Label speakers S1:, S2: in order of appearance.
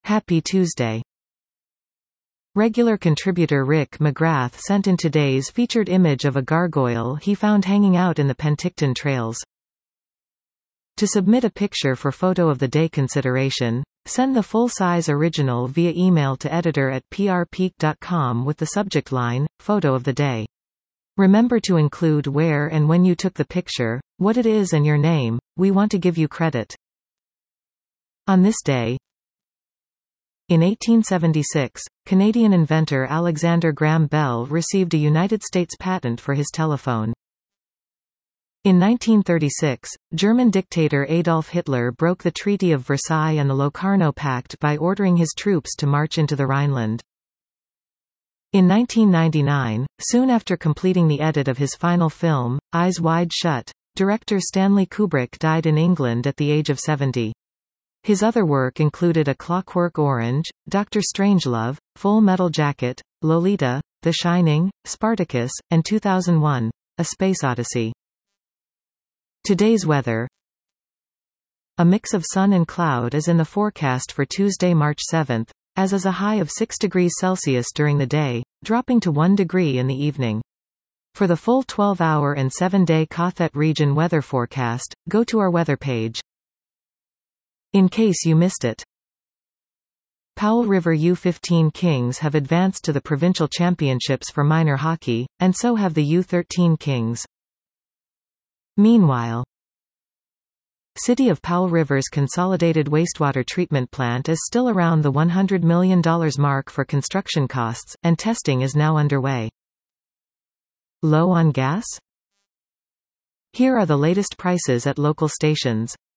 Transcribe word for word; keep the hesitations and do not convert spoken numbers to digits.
S1: Happy Tuesday. Regular contributor Rick McGrath sent in today's featured image of a gargoyle he found hanging out in the Penticton Trails. To submit a picture for Photo of the Day consideration, send the full-size original via email to editor at p r peak dot com with the subject line, Photo of the Day. Remember to include where and when you took the picture, what it is and your name. We want to give you credit. On this day, in eighteen seventy-six, Canadian inventor Alexander Graham Bell received a United States patent for his telephone. In nineteen thirty-six, German dictator Adolf Hitler broke the Treaty of Versailles and the Locarno Pact by ordering his troops to march into the Rhineland. In nineteen ninety-nine, soon after completing the edit of his final film, Eyes Wide Shut, director Stanley Kubrick died in England at the age of seventy. His other work included A Clockwork Orange, Doctor Strangelove, Full Metal Jacket, Lolita, The Shining, Spartacus, and two thousand one, A Space Odyssey. Today's weather. A mix of sun and cloud is in the forecast for Tuesday, March seventh, as is a high of six degrees Celsius during the day, dropping to one degree in the evening. For the full twelve hour and seven day Cothet region weather forecast, go to our weather page. In case you missed it, Powell River U fifteen Kings have advanced to the provincial championships for minor hockey, and so have the U thirteen Kings. Meanwhile, City of Powell River's consolidated wastewater treatment plant is still around the one hundred million dollars mark for construction costs, and testing is now underway. Low on gas? Here are the latest prices at local stations.